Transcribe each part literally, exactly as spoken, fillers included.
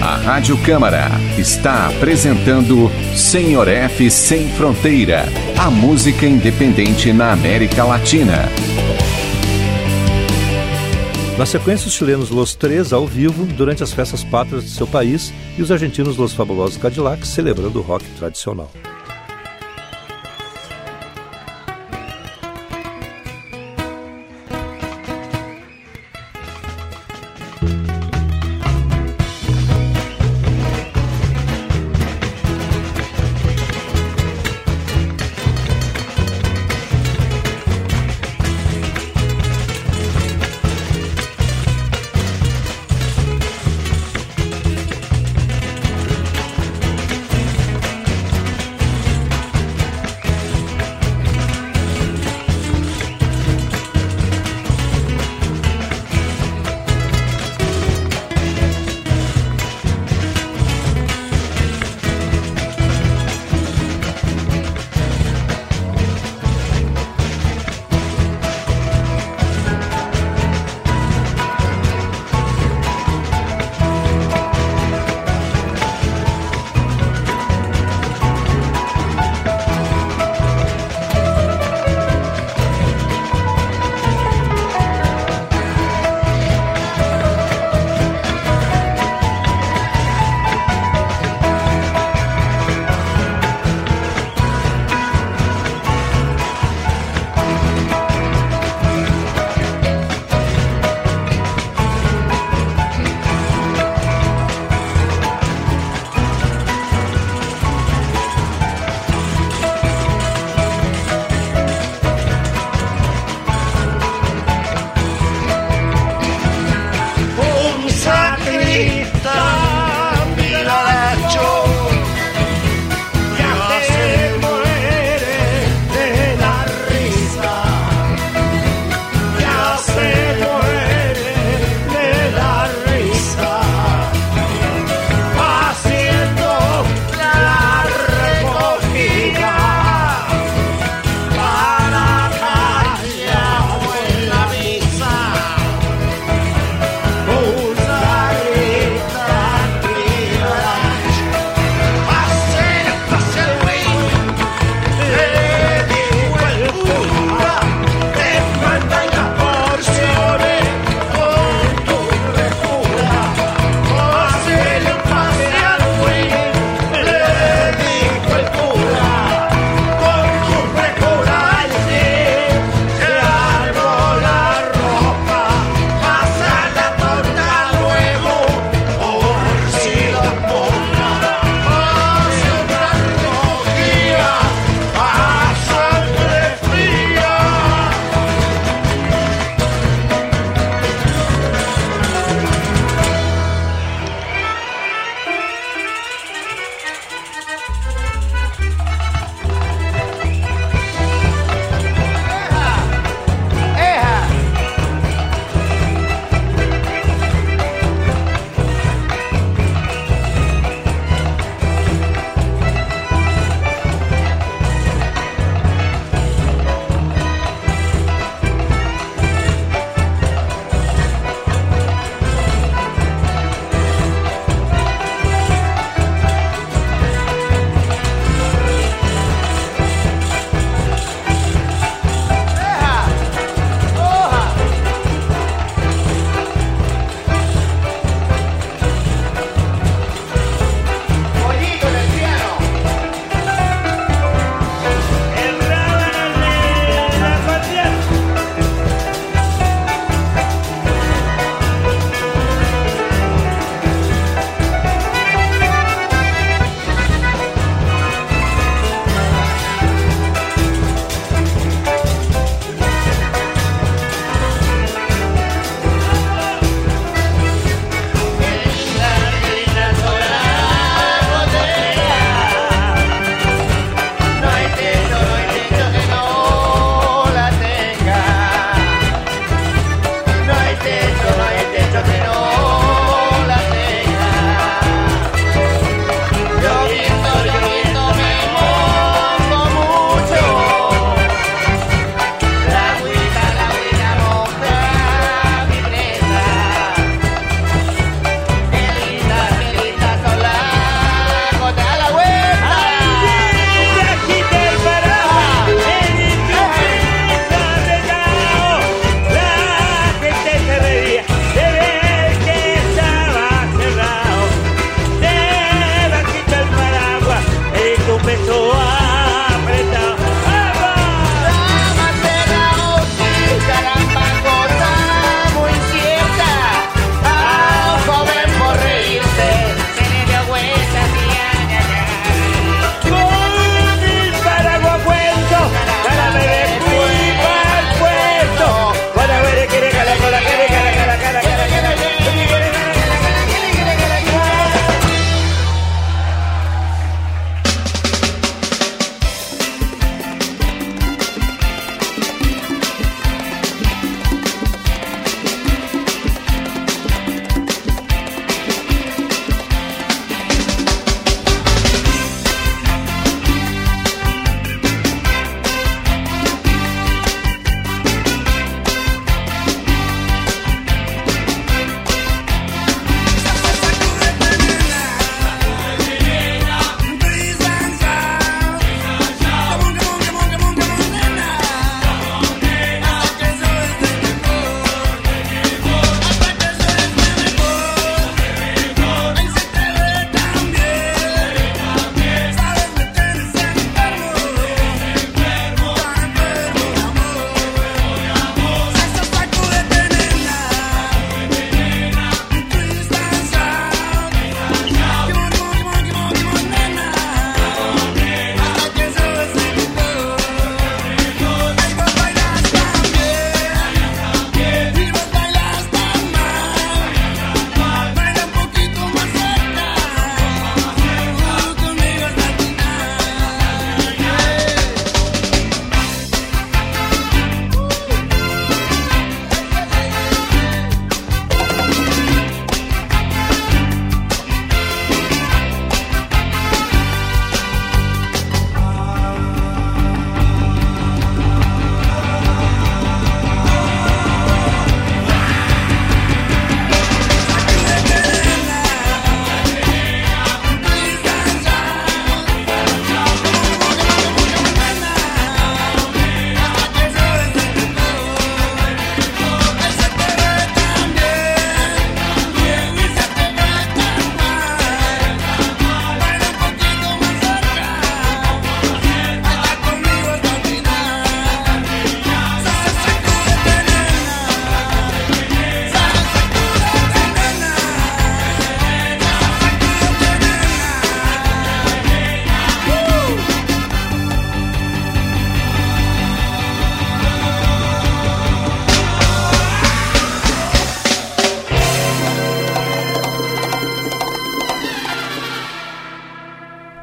A Rádio Câmara está apresentando Senhor F Sem Fronteira, a música independente na América Latina. Na sequência, os chilenos Los Tres ao vivo durante as festas pátrias de seu país e os argentinos Los Fabulosos Cadillacs celebrando o rock tradicional.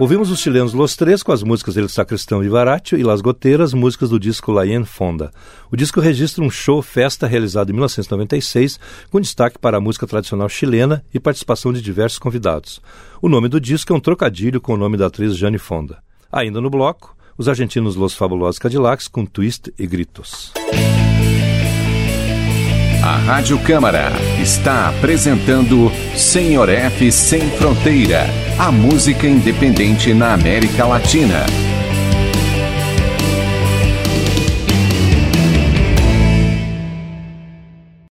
Ouvimos os chilenos Los Tres com as músicas El Sacristão Vivaratio e Las Goteiras, músicas do disco La en Fonda. O disco registra um show-festa realizado em mil novecentos e noventa e seis, com destaque para a música tradicional chilena e participação de diversos convidados. O nome do disco é um trocadilho com o nome da atriz Jane Fonda. Ainda no bloco, os argentinos Los Fabulosos Cadillacs com Twist e Gritos. A Rádio Câmara está apresentando Senhor F Sem Fronteira, a música independente na América Latina.